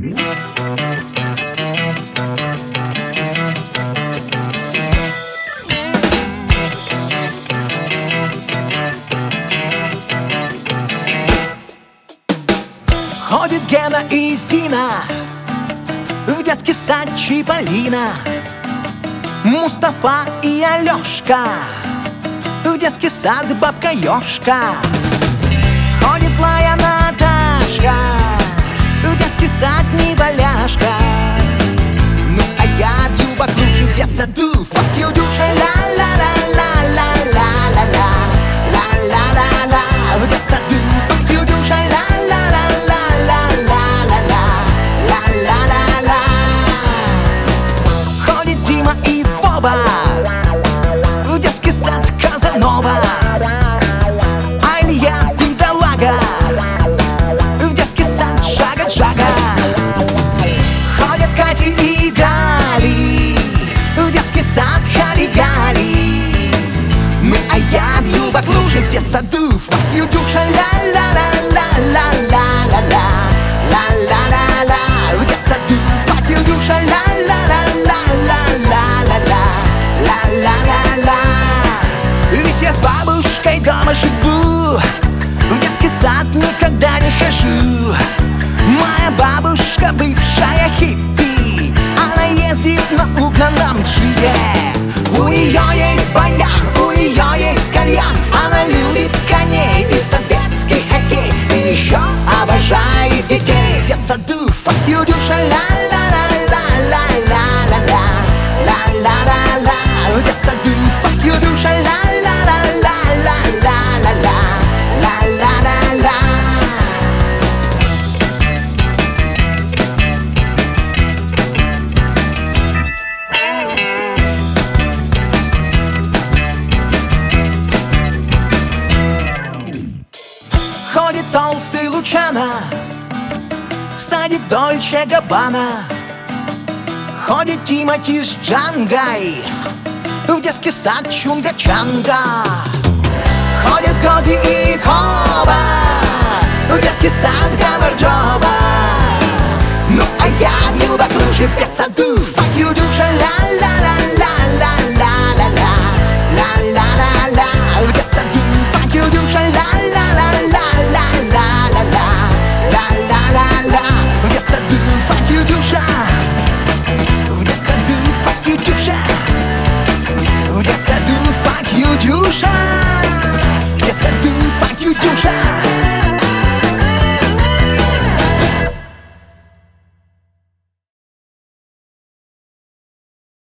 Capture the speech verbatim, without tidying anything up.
Ходит Гена и Зина в детский сад Чиполлино, Мустафа и Алешка в детский сад бабка Ёшка. Ходит злая Наташка в детский сад неваляшка. Ну а я бью баклуши в детсаду. Fuck you, душа, ла-ла-ла-ла-ла-ла-ла-ла, ла-ла-ла-ла в детсаду. Fuck you, душа, ла-ла-ла-ла-ла-ла-ла-ла-ла-ла. Ходит Дима и Вова в детский сад Казанова, а Илья бедолага в детский сад Жага-Жага. Ходят Катя и Гали в детский сад Гали-Гали. Ну а я бью баклуши в детсаду. Fuck you, душа, ла-ла-ла-ла-ла-ла-ла-ла, ла-ла-ла-ла в детсаду. Fuck you, душа, ла-ла-ла-ла-ла-ла-ла-ла, ла-ла-ла-ла. Ведь я с бабушкой дома живу, в детский сад никогда не хожу. Моя бабушка бывшая хиппи, она ездит на угнанном джипе. У нее есть баян, у нее есть кальян, она любит коней и советский хоккей, и еще обожает детей в детсаду. Fuck you, душа, ла-ла-ла-ла-ла-ла-ла-ла, ла-ла-ла-ла в детсаду. Fuck you, душа, ла-ла-ла-ла-ла-ла-ла-ла, ла-ла-ла-ла. Ходит толстый Лучано в садик Дольче Габбана. Ходит Тимати с Джангой в детский сад Чунга-Чанга. Ходят Коди и Коба в детский сад Гамарджоба. Ну а я бью баклуши в детсаду.